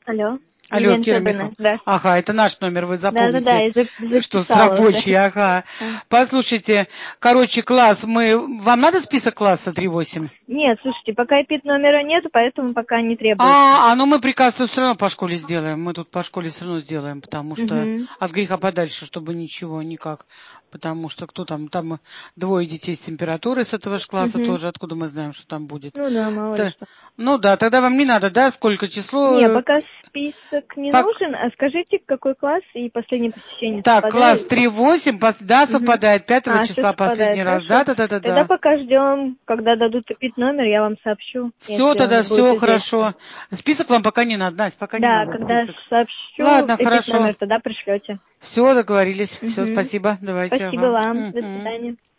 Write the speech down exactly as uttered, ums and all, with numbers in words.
Алло. Алло, Елена Кира Щербина, Михайловна. да. Ага, это наш номер, вы запомните. Да-да-да, я записала что с рабочий, уже. ага. А. Послушайте, короче, класс, мы... Вам надо список класса три восемь? Нет, слушайте, пока ИПИТ номера нету, поэтому пока не требуется. А, а ну мы приказ все равно по школе сделаем. Мы тут по школе все равно сделаем, потому что Угу. от греха подальше, чтобы ничего, никак. Потому что кто там, там двое детей с температурой с этого же класса Угу. тоже, откуда мы знаем, что там будет. Ну да, мало ли Да. что. Ну да, тогда вам не надо, да, сколько число? Не, пока список не Пок... нужен, а скажите, какой класс и последнее посещение Так, класс совпадает? три восемь, да, Угу. совпадает, пятого А, все числа последний совпадает, раз, хорошо. да, да, да, да, Тогда да. пока ждем, когда дадут ИПИТ номер, я вам сообщу, Все, если тогда он будет все известен. хорошо. Список вам пока не надо, Настя, пока не Да, надо когда список. сообщу Ладно, ИПИТ хорошо. номер, тогда пришлете. Все, договорились. Все, Угу. спасибо. Давайте, Спасибо ага. вам. До Угу. свидания.